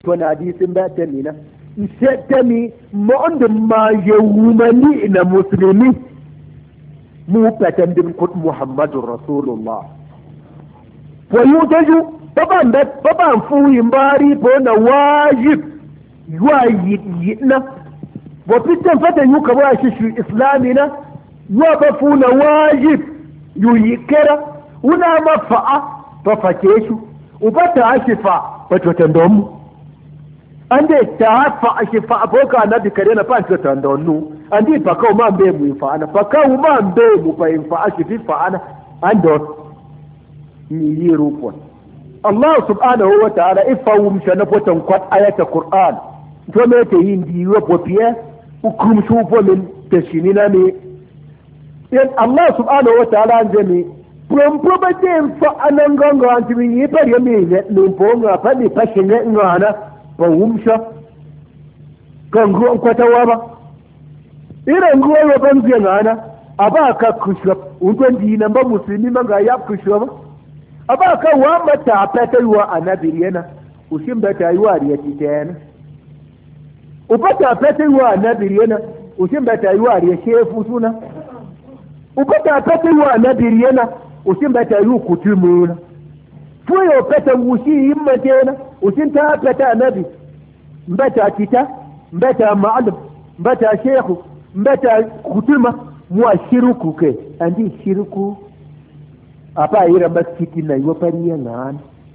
to na hadisin ba ta mina isetami mo'ond ma yawmani na muslimi mu patan din kut muhammadur rasulullah wa yutaju baban fuyin bari po na wajib yuwa wa fitan fata yuka ba shi islamina yuwa ba fu na wajib yuyikera una mafa'a fa fake shi ubata ashifa wato tandomu ande ta fa ashifa aboka na bikare na fa tandonu andi pakao mambe mu fa ana pakao mambe mu fa ashifi fa ana ando ni yirupo Allah subhanahu wa ta'ala ifawum shana potan kwat ayata Qur'an to me te yindi wo popie ukum shupo min tashinina ne yan Allah subhanahu wa ta'ala anjemi probate fa anangongo antimi yi par yemi ne lumponga fa ni pashinge ngana fa wumsha kango kwatawa ba ire nguwa banzi ngana abaka kushwa utondi namba muslimi manga ya kushwa ba abaka wa mata petaywa anabiriyana ushimba taywa riyati tena upata petaywa anabiriyana ushimba taywa riya shefu suna upata petaywa anabiriyana ushimba tayu kutumuna fuyo peta wushi imma tena ushinta peta anabi mbata kita mbata ma'alum mbata shekhu mbata kutuma muwa shiruku ke andi shiruku apa ira baskiti na yo pariya nan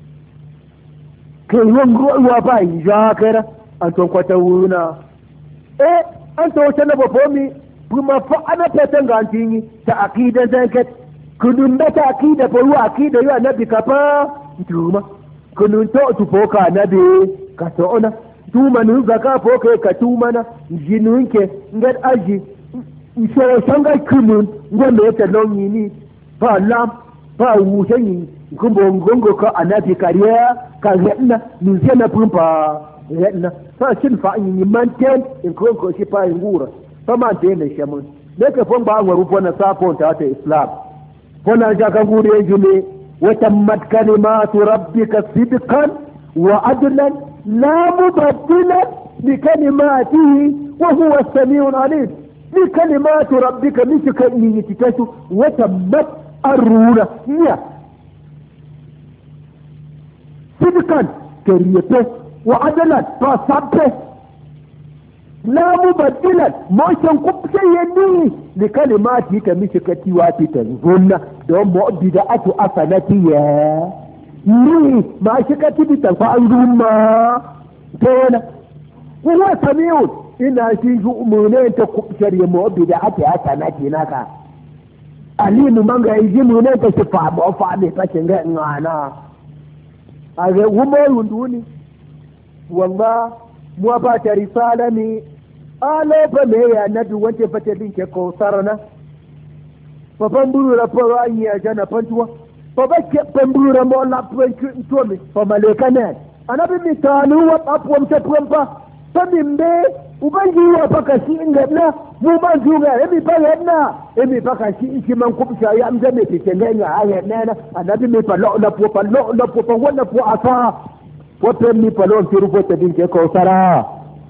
ke yongo wa ba jakara anton kwata wuna anto tana bobomi kuma fa ana petanga antinyi ta akida zankat kunun da ta akida fa wa akida yo annabi kafa tuma kunun to tupoka annabi ka to ona tuma nu zaka poke ka tuma na jinunke ngat aji isho sanga kunun ngombe ta lonyi ni fa lam fa wusheni kumbo ngongo ka annabi kariya ka yadna min na pumpa yadna fa shin fa yin manten in ko shi fa ngura fa man te ne shamun ne ka fon ba ngwaru fona sapon ta islam fona ja kan gure jume wa tammat kalimatu rabbika sidqan wa adlan la mubaddila li kalimatihi wa huwa as-sami'ul 'alim li kalimatu rabbika mithka ni tikasu wa tammat aruna niya sidqan kariyate wa adlan fa sabbe la mubaddilan motion kubsayni li kalimati ka mishkati wa tanzunna don mu'bidatu asanati ya ni ma shikati bi tafa'uruma tena huwa sami'un ina shi ju'mune ta kubshar ya mu'bidatu asanati naka alimu manga yimu ne ta sifa ba fa ne ta kinga ngana age wumo yunduni wallah mu ba ta risala ni alo ba me ya nabi wance fata din ke ko sarana fa pamburu la po anyi ya jana pantuwa fa ba ke pamburu la mo la po to mi fa maleka ne anabi mi tanu wa apwam ta pampa fa mimbe ubangi wa paka shi ingadna mu ban juga emi pa yadna emi paka shi man kubsha ya amza me tengenga aya nena anabi mi palo na po wala po asa po mi palo tiru po tadin ke ko sara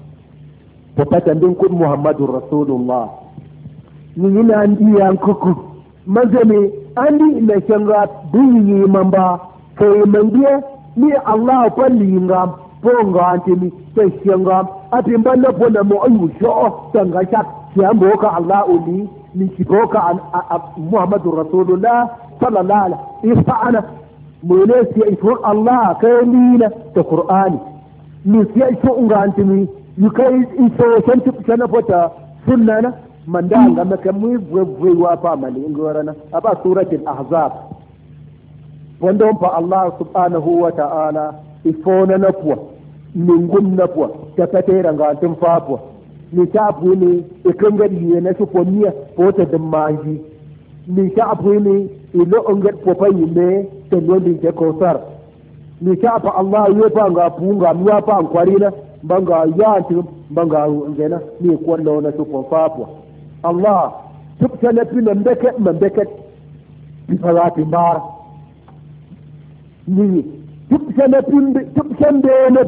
po patandin kun muhammadur rasulullah ni ina andi yan kuku mazame andi na shanga duyi mamba kai mandiye ni allah palli ngam ponga antimi sai shanga atin banda bona mo ayu sho tanga shat yambo ka allah uli ni kiboka muhammadur rasulullah sallallahu alaihi wasallam mune sai ifur allah kai nina ta qur'ani ni sai sho unga antimi yukai iso shanti kana fota sunnana manda ga maka mu wa fa mali ingorana aba suratul ahzab wanda fa allah subhanahu wa ta'ala ifona napwa ningun napwa ta katera ga tun fafwa ni tafu ne ikan gari ne na sufonia ko ta dammaji ni tafu ne ilo ongat popai ne ta lodin ke kosar ni tafu allah yo pa ga punga mi pa kwarina banga yanti banga ngena ni ko na sufon fafwa allah tubta na pina mbeke bi farati bar ni tubta na pin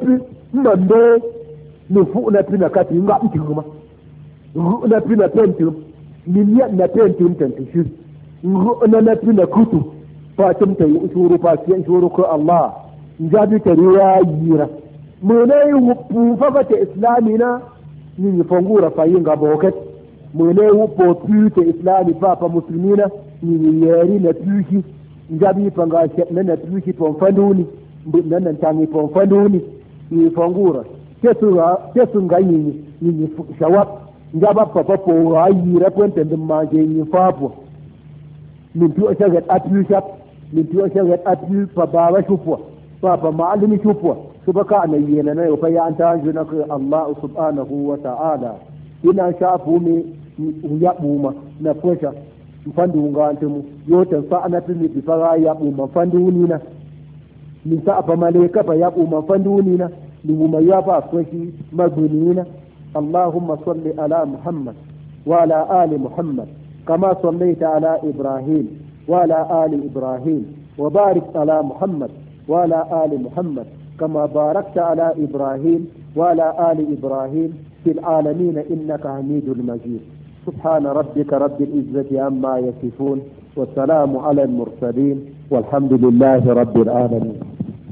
mmande ni fu na pina kati nga mtima na pina pentum ni na pentum tantishi na pina kutu fatim ta usuru fasiyan shuru ko Allah njabi tariya yira munai wu fa ta islamina ni fongura fayinga boket munai wu po pute islami papa muslimina ni yeri na tushi njabi panga na tushi pon fanduni nan tangi pon fanduni ni fongura kesu nga ni shawab njaba papa po ayi repente de maje ni fapo min tu shagat atu shap min tu shagat atu pa baba shupo papa ma'alimi shupo subaka na yena na fa ya anta juna ko Allah subhanahu wa ta'ala ina shafu mi ya buma na posha mfandu nga antumu yote fa ana tumi bi fara ya buma fandu ni na min sa fa malaika fa ya buma fandu ni na لما يابا كوشي مبنينا اللهم صل على محمد وعلى آل محمد كما صليت على إبراهيم وعلى آل إبراهيم وبارك على محمد وعلى آل محمد كما باركت على إبراهيم وعلى آل إبراهيم في العالمين إنك حميد مجيد سبحان ربك رب العزة عما يصفون والسلام على المرسلين والحمد لله رب العالمين.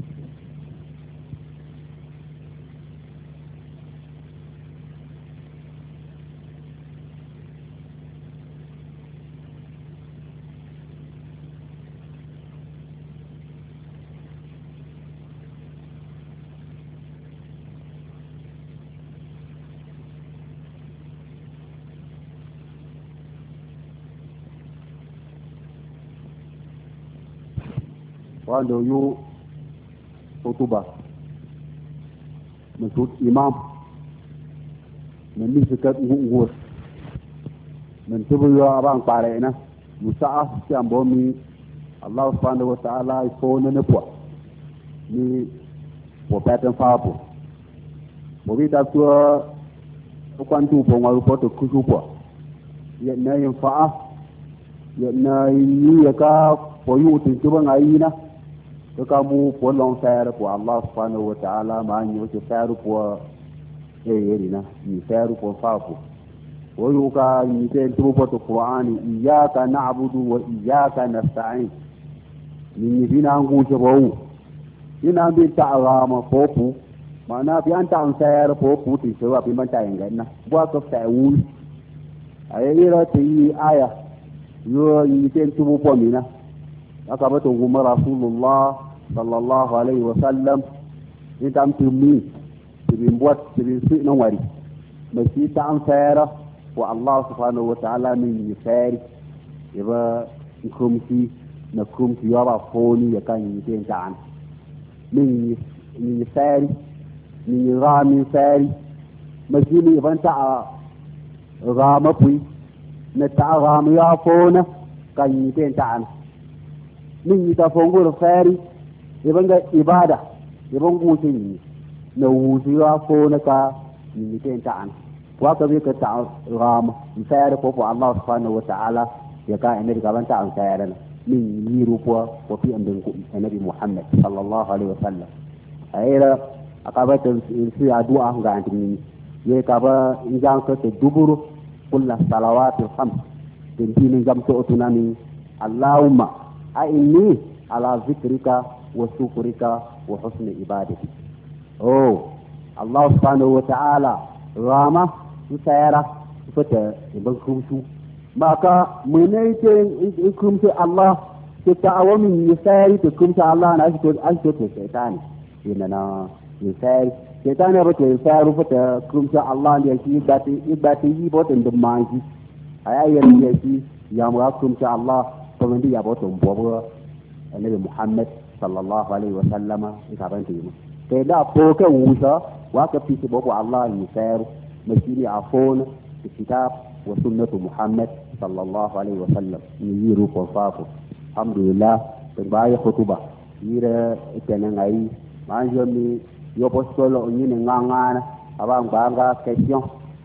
wanda yo hutuba masud imam من نفسك نقول من تبغى أبان قارئنا مساعة كأنبومي الله سبحانه وتعالى يكون نبوة ni وبعدين فابو وبيدا سوى وكانتو بوما ربوتو كشوبوا ينا ينفع ينا يكا فيوت تبغى عينا كامو بولون سير بو الله سبحانه وتعالى ما يوجد سير بو يرينا يسير بو فابو ويوكا يتين تبوت القرآن إياك نعبد وإياك نستعين من يفينا نقول شبهو ينا بنت أغام فوفو معناه في أنت عن سير فوفو تسوى في من تعيننا واقف تعول أيضا تي آية يتين تبوت منا أكبتهم رسول الله صلى الله عليه وسلم إنت أم تمي تبين بوت تبين سوء نواري مسيطة عن سيره والله سبحانه وتعالى من يساري يبقى نكرمتي يرى فوني يكان يتين تعان من يساري من يرامي ساري مسيني يبقى انت غامبوي نتع غامي يافونا كان يتين تعان من يتفنقر ساري يبقى إبادة يبقى نقوشي نووشي يافونا كان يتين تعان وكذلك تعرام يسارق الله سبحانه وتعالى يكا النبي كمان تعرف سيرنا من يروبوا وفي النبي محمد صلى الله عليه وسلم أيضا أقابت في أدواء عندنا يكابا إنجان كتدبر كل الصلوات الخمس تنتين جم تؤتناني اللهم أعني على ذكرك وشكرك وحسن عبادتك الله سبحانه وتعالى rama su sayara su fata ibn kumsu maka munai ce in kumsu Allah ke ta'awamin yasari ta kumsu Allah na shi to shaytani yana na yasari shaytani ba ta yasari fata kumsu Allah ne shi ba ta yi botan da manji ayayyan ne shi ya mu kumsu Allah to mun ya botan bobo annabi Muhammad sallallahu alaihi wa sallama ita ban ta yi kai da ko kan wusa waka fi bobo Allah yasari مشيني عفون الكتاب وسنة محمد صلى الله عليه وسلم يجيرو فوفافو الحمد لله تباي خطبة يرى التنعي ما جمي يبصل أني نعانا أبان بانغا كيسيون.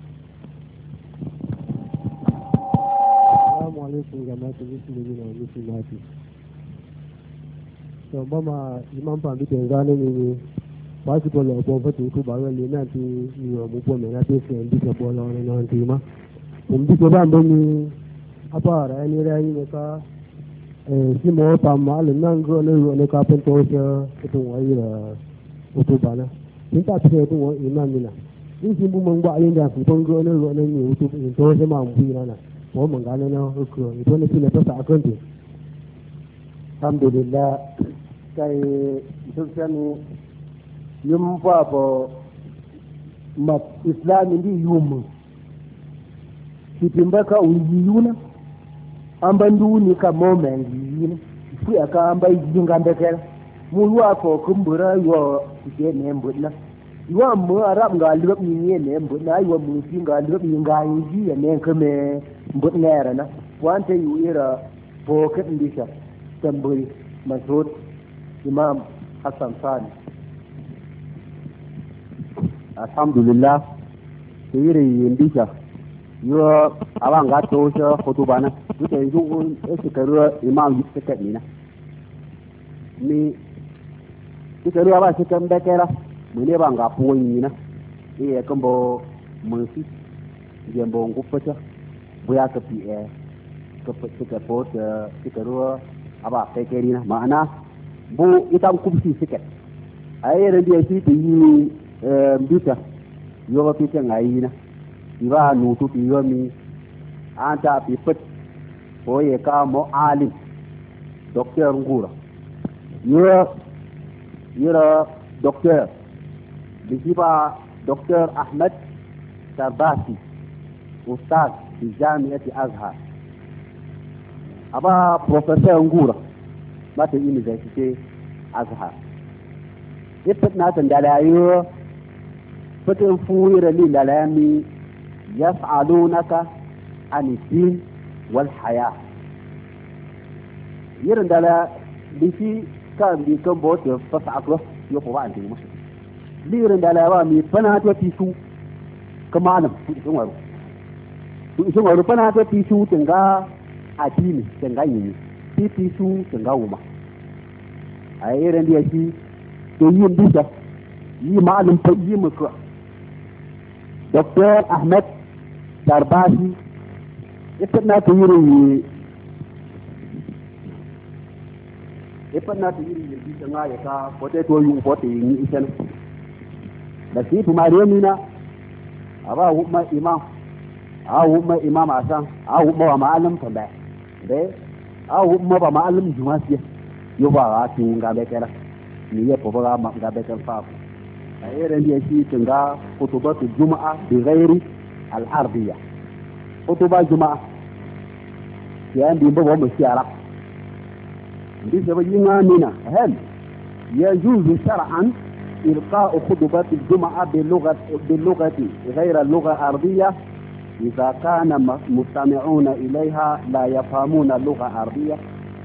السلام عليكم جماعة المسلمين والمسلمات. سبما إمام بامبي تنزاني possible or poverty to buy a lina to your movement and this and this about on and tima. From this about me apart any rain si mo tamal nango ne carpenter to wire utubana. Kita tu tu imamina. Ini si bumang buat yang dah putong go ne ni utub itu sama mungkin na. Mo mangana na ko itu ne sila pa sa akon tu. Alhamdulillah kai dukkan yum pa po mat islam ndi yum kitimba ka uyiyuna ambandu ni ka moment yini fu aka ambai jinga ndekela mulwa ko kumbura yo ke ne mbudna yo mu arab ga lub ni ne mbudna yo mu singa lub ni ga yi ne kame mbudna yarana wante yu ira po kadindisha tamburi masud imam Hassan Sani. Alhamdulillah siri yindisha yo awang gato sha khutubana duke yu esikaru imam yitaka nina ni dikaru aba sikam dakera mune banga poyina e kambo musi jembo ngupata buya ka pi e ka pika pot sikaru aba pekerina mana bu itam kubsi sikat ayere dia si ti mbita yo pita ngaina iba nutu ti yomi anta pi pet oye ka mo alim doktor ngura yura doktor bisiba doktor Ahmad Tarbasi ustaz di Jamiat Azhar aba profesor ngura mata university Azhar ipet na tandala yo fatin fuira lilalami yas'alunaka an din wal haya yirin dala bisi kan bi kan bote fasakro yo ko ba andin musu lirin dala wa mi fana to tisu kamanam tu isun waru fana to tisu tinga adini tinga yini tisu tinga uma ai irin da shi to yin bisa yi ma'alim fa yi muku Dr. Ahmad Tarbasi ipna to yiri bisa nga ya ka pote to yu pote ni isan da shi tu mariyamina aba huma imam asan huma ma'alim fa ba dai huma ba ma'alim jumasiya yo ba ti nga be kala ni ya poba ma nga be kan fa ayere ndi shi tinga khutubatu jumaa bi ghairi al arabiyya khutuba jumaa ya ndi bo mo siara ndi se ba yinga mina hal يجوز شرعا إلقاء خطبات الجمعة باللغة غير اللغة العربية إذا كان مستمعون إليها لا يفهمون اللغة العربية.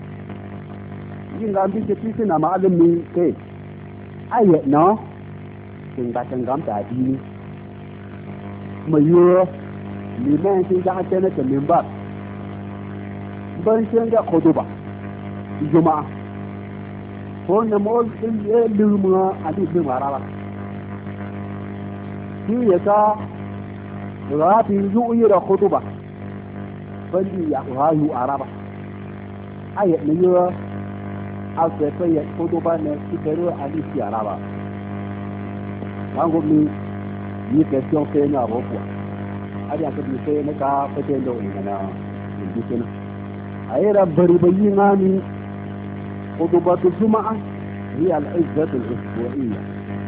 Jika ambil cerita nama alam ni ke, ayat no, tinggal tenggam tadi ni, mayu, lima tinggal cina cemimbat, bersengga khutbah, Jumaah. Pon nama lima adik lima ralah. Dia kata, rapi juira khutbah, bagi yang rayu Arab. Ayat ni yo. Asal saya khutbah ni kita ada di Arab. Anggur ni question saya nak apa? Ada yang kedua saya nak apa cendol ni mana? Di sana. Akhirnya berbagi ni khutbah Jumaah هي العزة الأسبوعية.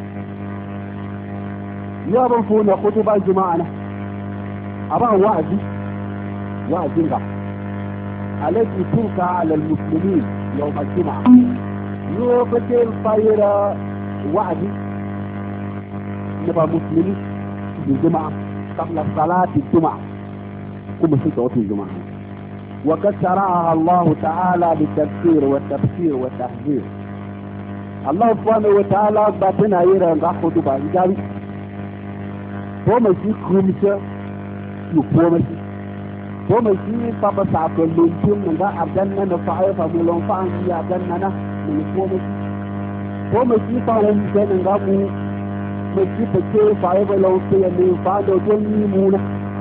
يعرفون خطبة جماعنا أرى وعد التي تلقى على المسلمين يوم الجمعة. يوفتر طيرة وعد نبقى مسلمين بالجمعة قبل صلاة الجمعة كم ستة الجمعة. وقد شرعها الله تعالى للتذكير والتبشير والتحذير. Allah subhanahu wa ta'ala batana yira ga khutba idawi ko mai shi kumsha yu ko mai shi papa sa ko luntum nga ardanna na fa'a fa mulon fa an ya danna na ni ko mai ko mai shi fa wani ganin gamu mai shi ta ce fa ya bala wuce ya ne fa da don yi muna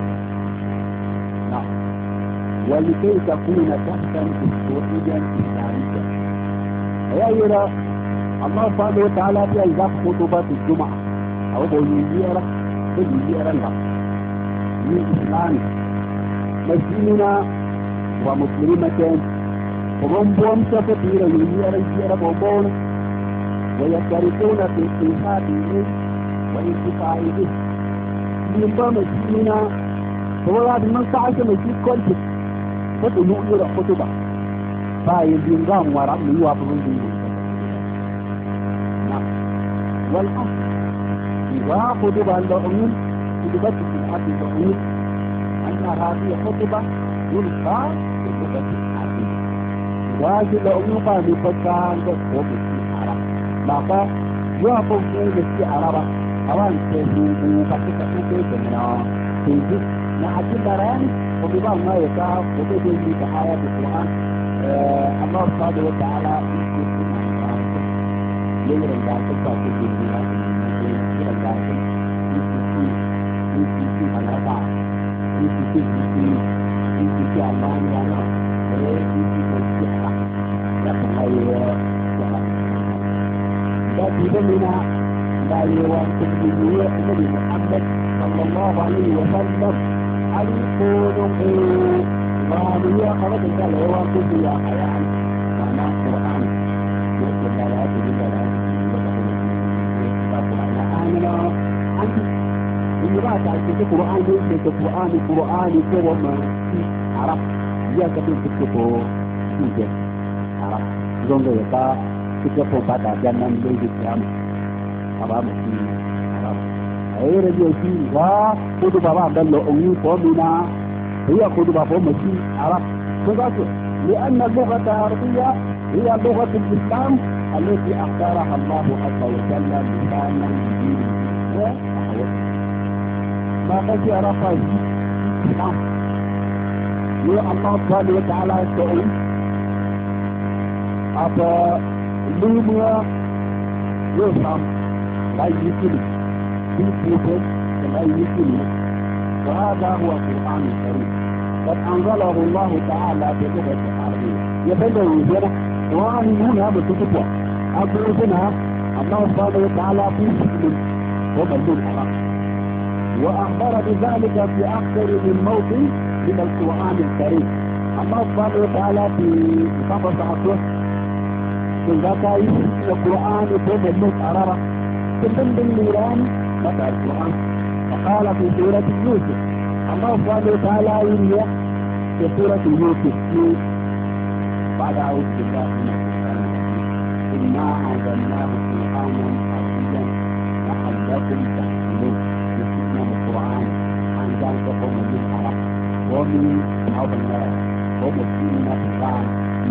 na wani kai ta kuna ta kan ko idan islamiyya ayyira Allah subhanahu wa ta'ala ya yi zaka ko ba ta juma'a aw bo yi yara ko yi yara la ni islami masjidina wa muslimatan وهم كثيرا يرى بوبون ويشتركون في الإنفاق به والانتفاع به من ضمن مسجدنا هو هذا من ساعة مسجد كل شيء فتنو يرى خطبة فايل ينظام وراء من يوافقون به نعم والأصل إذا خطبة اللؤمن خطبة في الحد اللؤمن أن هذه خطبة يلقى في خطبة الحد واجب أمك بفتان تقوم بالسحرة ماذا يعقوب كيف السحرة أوان تهيبوا فتكتوك جمنا تهيب نحكي بران وبما ما يكاف وبدل لك آية القرآن الله سبحانه وتعالى يذكر يرى ذلك فاتك بالله يرى ذلك يذكر الأربعة يذكر الله يعلم لكن منها لا يوافق النبي محمد صلى الله عليه وسلم أن يكونوا ظاهرية خرج قال يوافق يا حيان معنى القرآن يقول لا يأتي أنا أنت إن رأت عن القرآن ليس القرآن كما عرف dia kata cukup juga Arab zongo ya ka cukup pada jangan lebih jam apa mesti Arab akhirnya dia sih wah kudu bawa dan lo ongi pomina dia kudu bawa mesti Arab sebab لأن اللغة العربية هي لغة الإسلام التي أختارها الله عز وجل لسانا جديدا ما قد عرفها الإسلام الله سبحانه وتعالى يقول أبا لوميا يوسف لا يمكن يمكن لا يمكن وهذا هو القرآن الكريم قد أنزله الله تعالى بلغة عربية يبدو هنا وأن هنا بتكتب أقول هنا الله سبحانه وتعالى في سجن ومجنون العرب وأخبر بذلك في أكثر من موضع من القرآن الكريم الله سبحانه وتعالى في كتاب الصحابة في ذكاء القرآن ثم الموت أرارة ثم بالنيران بدأ القرآن فقال في سورة يوسف الله سبحانه وتعالى يريد في سورة يوسف بعد أعوذ بالله من الشيطان الرجيم إنا أنزلناه قرآنا عربيا لعلكم تحصلون يستثنى القرآن عن ذلك قوم من العرب ومن أولاد ومسلمين في القرآن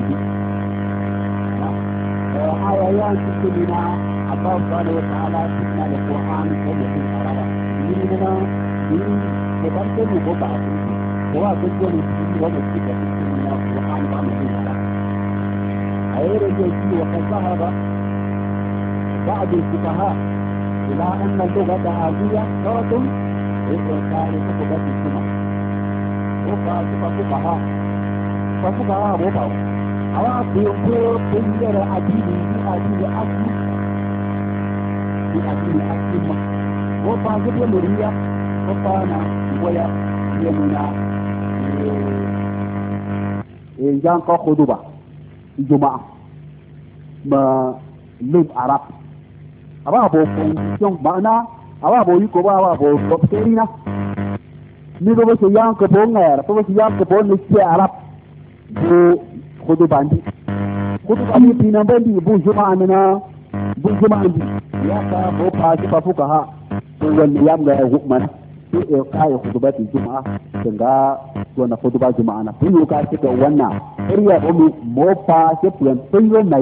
آيات كلنا الله سبحانه وتعالى سبحانه القرآن ومن العرب يريدنا من تبركن وبعض هو كل مسلم ومسلمة من القرآن ومن العرب غير الجزء وقد ذهب بعض الفقهاء إلى أن اللغة العربية شرط لإرسال خطبة الجمعة فقهاء وضعوا أوعى بيقول كل عديد أسلم وبعض المرية وطانا ويا يمنا إن كان خطبة الجمعة ما لب عرب أبغى بقول معنا أبغى يكوا أبغى بقولنا ni ba su yan ka bon ngara ba su yan ka bon ni ci arab bu khudu bandi tinan bandi bu juma'a andi ya ka bo pa ci pa fuka ha to wani yam ga hukman to e kai khutubati juma'a ga wannan khutuba juma'a na kun ka ci ga wannan iriya mu mo pa ci plan tuyo na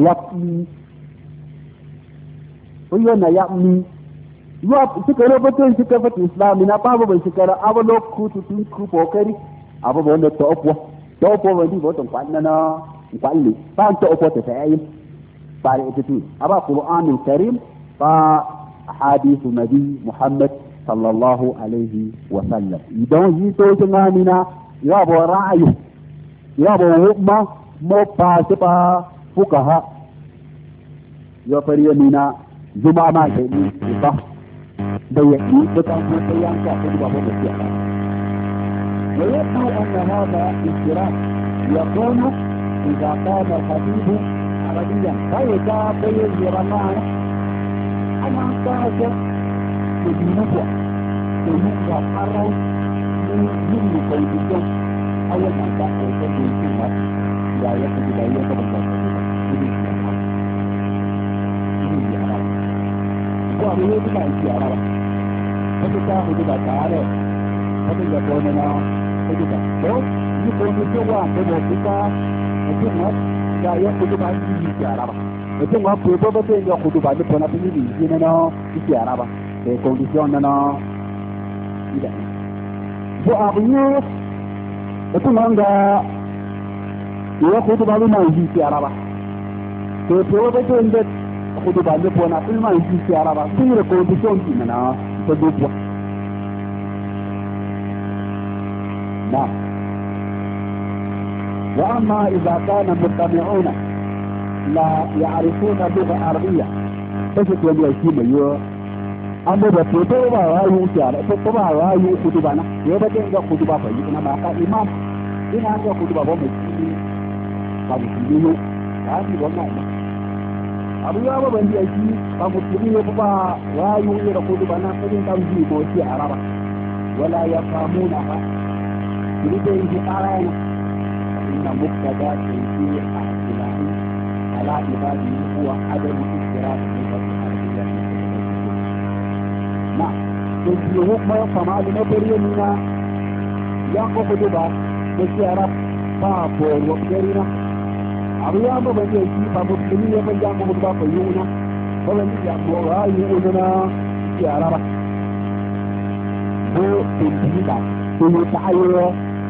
yapni yuwa suka robotin suka fata islami na babu bai shekara abu lokutu tun ku kokari abu ba wanda ta opo wani ba wata kwanna na kwanne ba ta opo ta sayayin بعد اتتين أبا القرآن الكريم فحديث النبي محمد صلى الله عليه وسلم يدون يتوجنا منا يابو رأيه يابو هما موبا سبا فقهاء يفري منا زما ما شيء يبا بيكي بتنفو سيان كأخذ بابو مسيحا ويبدو أن هذا اختلاف يكون إذا كان الحديث عربيا فإذا بين رمضان أنا أنتظر بالنبوة بالنبوة حرم من كونتيشن أول ما تأخذ بالنبوة لا يكون لا يكون وأنا يجب أن أشياء فكذا هذا تعالى فكذا كوننا فكذا تو يكون سوا بموسيقى أجمع لا يأخذ بعض الأشياء أجمع بيبقى بين يأخذ بعض الأشياء في الجنة الأشياء في كونديشننا إذا وأبيض أجمع عند يأخذ بعض الأشياء بيبقى بين kudu ba le bona filma yi ci araba sun re condition ki na to dubwa na wa amma idha kana mustami'una la ya'rifuna lugha arabiyya bas to ne shi mai yo amma da to ba rayu ci araba to ba rayu kudu ba na yo da ga kudu ba fa yi na ba ka imam ina ga kudu ba mai ci ba mu yi ha ni wannan abu ya ba ban shi ba musulmi ya ba wayu ne da kudu bana kudin dan ji ko shi araba wala ya famuna ha kidi da yi arana inna muktada fi al-ilahi ala ibadi huwa adamu istiraf fi al-arabiyya na to ji hukma kama da bariyana ya ko kudu ba ko shi arab ba ko rokerina abu ya ba ban shi ba musulmi ya ban jamu ba ko yuna ba ban ya mo rayu una ci araba ko tinda ko ta ayo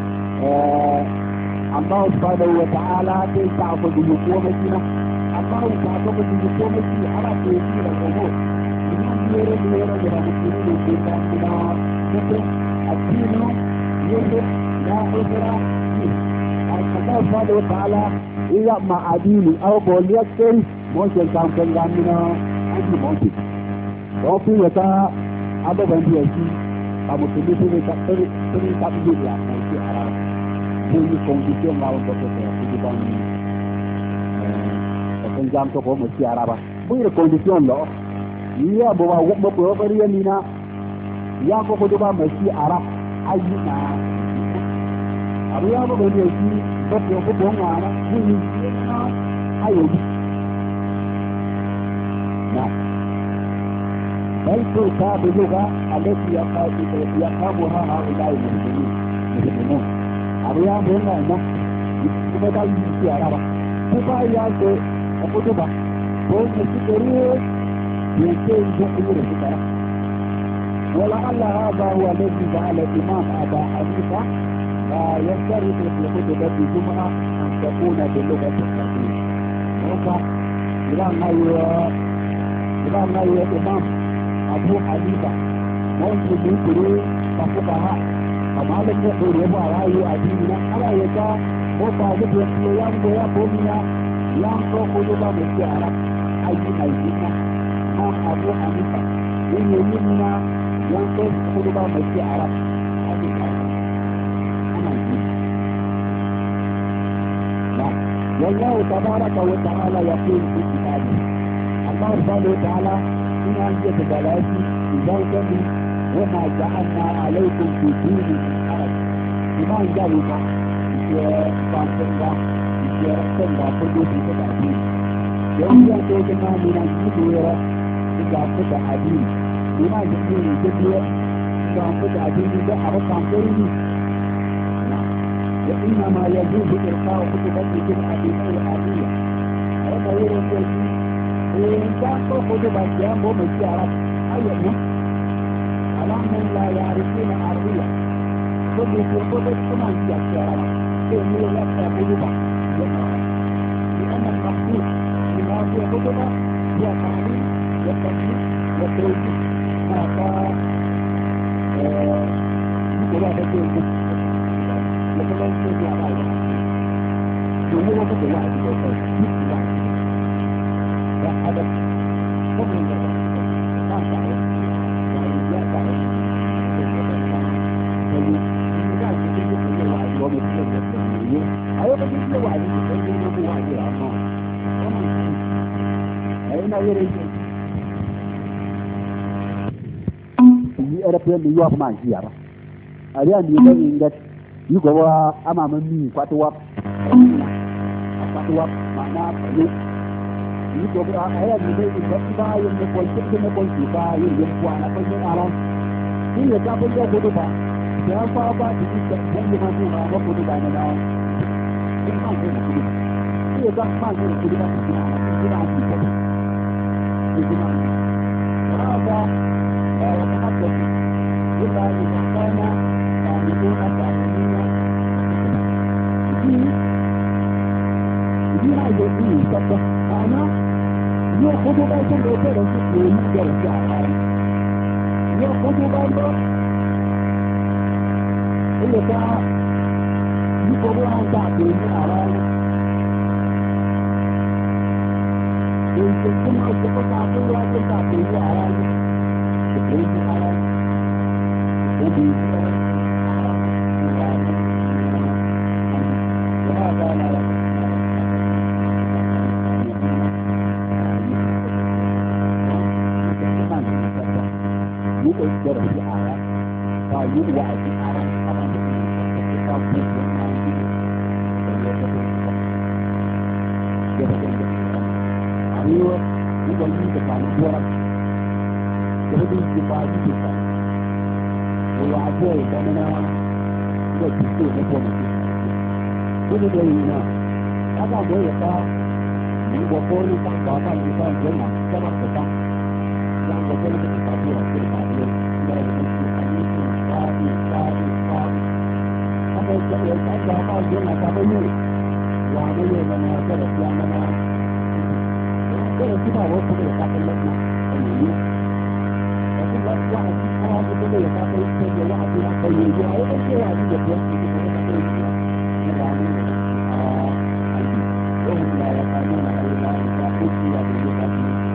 Allah subhanahu wa ta'ala sai ta ko du ko makina Allah ta ko du ko makina ala ko shi da ko ina ne da musulmi ko ta kuma ko addini yake la usra Allah subhanahu wa ta'ala iya ma'adini aw boliyakari motion kan kan gamina anji motion ko fi yata ababan da yake abu tuni ne ta tsari ta bi ya ko ara ko ni condition ma ko ko ko ba ni kan jam to ko mo ci araba bu ni condition lo iya bo ba mo ko bari ya mina ya ko ko ba mo ci ara ayina abu ya ba ni ci ba ko ko bo ngara ni ayo na بل تلك بلغة التي يفهمها هؤلاء المسلمون أريان هنا أنه يبدأ يجي على كفا يالك أقدبا بل نسكريه ينتهي جمهور السكرة ولعل هذا هو الذي جعل الإمام أبا حنيفة لا يشترط في خطبة الجمعة أن تكون باللغة العربية. وقع إلى ما الإمام أبو حنيفة ممكن يقولوا فقهاء فما لم يقول يبغى رأي أديننا على يدا وصادق يقولون يا بومنا يام تقولوا بمسيارة أيدينا ما أبو حنيفة يميننا يام تقولوا بمسيارة والله تبارك وتعالى يقول في كتابه الله سبحانه وتعالى إن أنجز بلاتي إذا كنت وما جعلنا عليكم في دين من حرج بما جعلنا إشياء فانتنا إشياء سنة فردوس التعديل يوم يأتينا من الجدوية إذا فتح عديل بما جعلنا الجدوية إذا فتح عديل إذا حرق عن كريم وإنما يجوز إلقاء خطبة الجمعة بغير عادية هذا غير الجديد إن كان خطبة الجمعة ومسيارة أيضا على من لا يعرفون عربية كل في خطبة كما مسيارة كل يبقى خطبة لأن المقصود العافية خطبة هي تعليم والتكليف والتوجيه مع يقول هذا الشيء لكن لا يمكن على الله وهو وقت الواحد يقول هذا قبل ما تعرف يعني لا تعرف أيضا مثل واحد يقول واحد يعمل أين يريد أربعين يوم ما يجيبه أريد أن يقول يقول أمام مني فاتوا معناه يقول أريد أن يقول يوم يقول يوم أنا كل أرام ini tak boleh berubah. Siapa apa jadi jadi macam apa berubah nak? Ini macam mana? Ini tak macam berubah macam mana? Ini macam mana? Ini macam apa? Apa tu? Kita ini mana? Kami tu apa ini? Ini ada ini tak? Anak, dia berubah macam apa? Ini dia يأخذ بعضه إلا ساعة يقولون عن تعطيه الأعراض يمكن أن تكون تعطيه لكن تعطيه الأعراض تقريب الأعراض وهذا لا يقدر في عالم فيوضع في عالم أمام أيوة يقول لي تفعل الورق يقول لي تفعل الورق ويعطيه بأننا يجب أن يكون هنا هذا هو يقع وقول بعض الإنسان جمع سبق تفعل yang betul seperti itu tadi dari hadis tadi apa yang saya tahu dia nak apa ni yang ini mana ada yang mana kalau kita awak boleh kata lagi ini tapi kalau orang itu boleh kata itu dia ada apa yang dia ada dia ada dia boleh kata ini yang ini oh ya ya kamu nak ada putih ada juga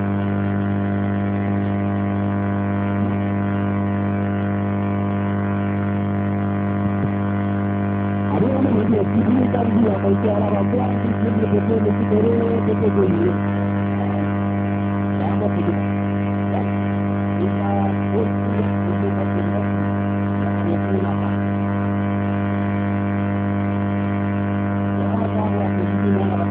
ini tadi dia kalau orang orang dia betul betul betul sama betul kita betul betul betul yang itu apa orang orang yang di mana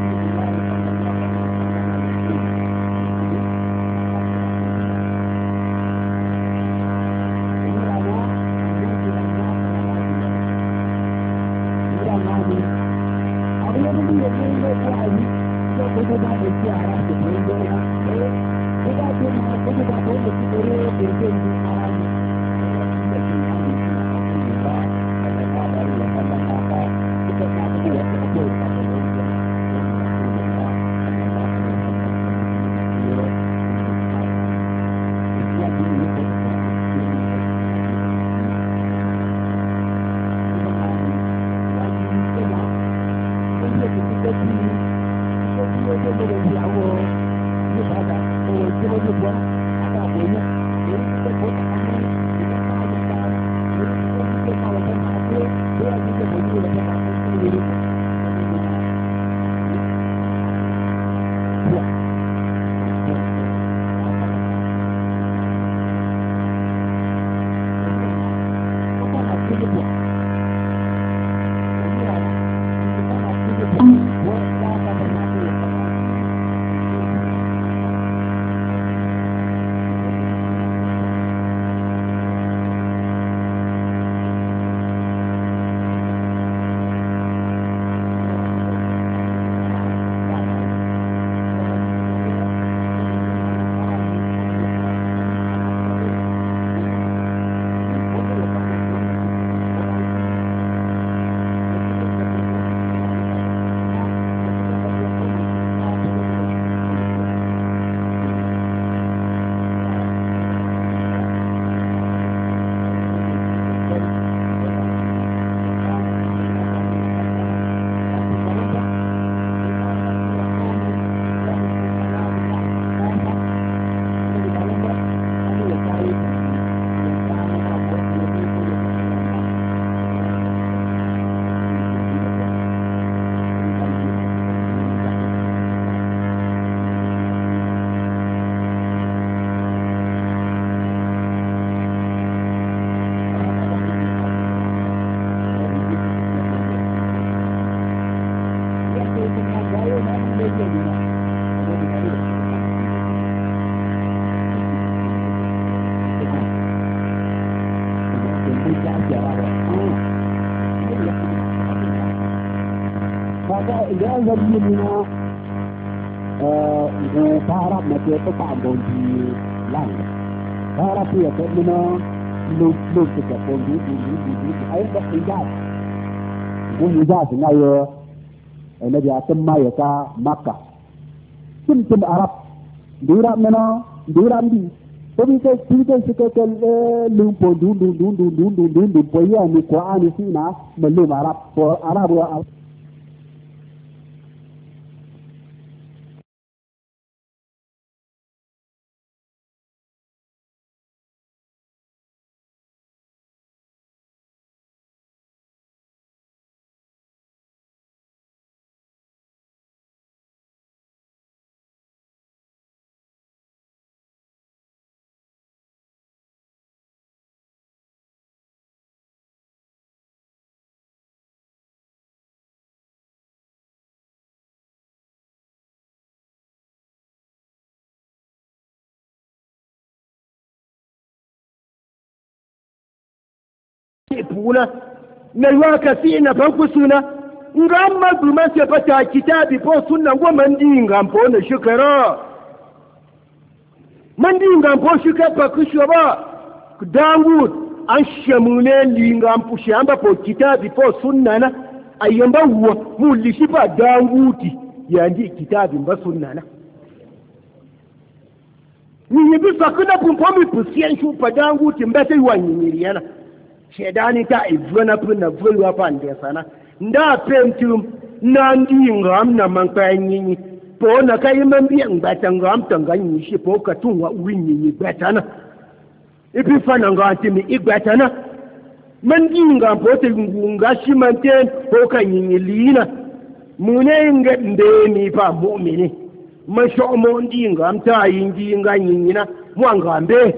Maka idan zan yi nuna fara mace ta ta abondi lan fara fiye ta nuna lokacin da abondi a yi da hijab ko hijab na yi na biya tun ma ya ta maka tun arab dura mana dura bi to bi ke suka ke lumpo dun po ya ni ko ani sina malum arab ko arab wa puna na yuaka fina fankusuna ngamma dumase pata kitabi po sunna ngo mandinga mpona shukara mandinga mpo shukapa kushaba Dawud an shamune linga mpushe amba po kitabi po sunna na ayamba huwa mulishipa Dawudi yandi kitabi mba sunna na ni bisa kuna pumpomi pusien shupa Dawudi mbete yuwa nyingiriana shedani ta ivuna puna vulwa pande sana nda pentum nandi ngam na mankanyinyi po na kai mambi ngata ngam tanganyi shi po katunwa uwinyi betana ipi fana ngati mi igbatana mandi ngam po te ngunga shi manten po kanyinyi lina mune ngende mi pa mu'mini masho mondi ngam ta yingi nganyina mwangambe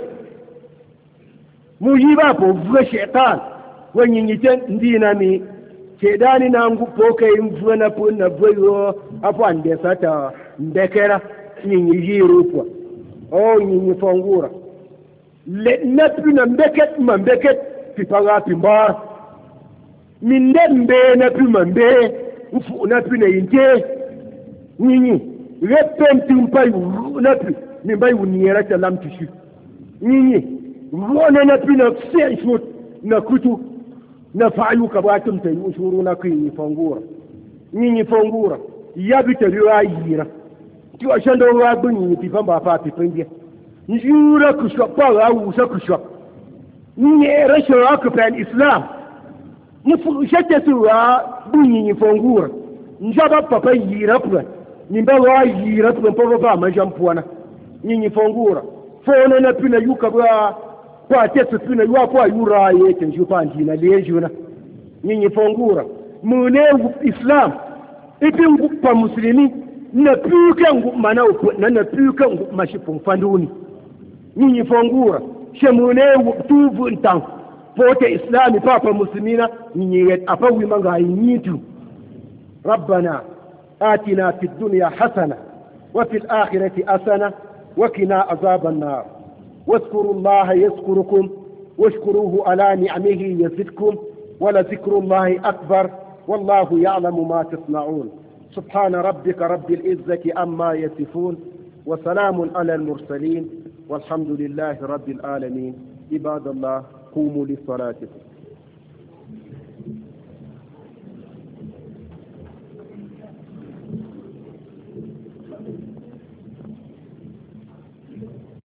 mujiba po vwe shaitan wanyinyiten ndina mi shedani na ngu poke mvwe na po na vwe yo apo ande sata ndekera nyinyi jirupwa nyinyi fongura le napi na mbeket pipaga pimbara minde mbe napi mambe ufu napi na yinte nyinyi repenti mpai napi mimbai uniera chalam tishu nyinyi wone na pina sen shut na kutu na fayu ka batum tay ushuru na kini fangura nyinyi fangura yabi tariwa yira ti wa shando wa bunyi ti famba fa ti pendia njura kushapa wa usa kushapa nyinyi rasho akapan islam mufu shete suwa bunyi fangura njaba papa yira pwa nimba wa yira pwa papa ba majampuana nyinyi fangura fone na pina yuka ba kwa tetu tuna yuwa kwa yura yeke njupanji na lejuna nyinyi fongura mune islam ipi ngupa muslimi na pyuke ngu mana upo na pyuke ngu mashipung fanduni nyinyi fongura she mune tuvu ntang pote islami papa muslimina nyinyi apa wimanga yinyitu ربنا آتنا في الدنيا حسنة وفي الآخرة حسنة وقنا عذاب النار واذكروا الله يذكركم واشكروه على نعمه يزدكم ولذكر الله أكبر والله يعلم ما تصنعون سبحان ربك رب العزة عما يصفون وسلام على المرسلين والحمد لله رب العالمين عباد الله قوموا لصلاتكم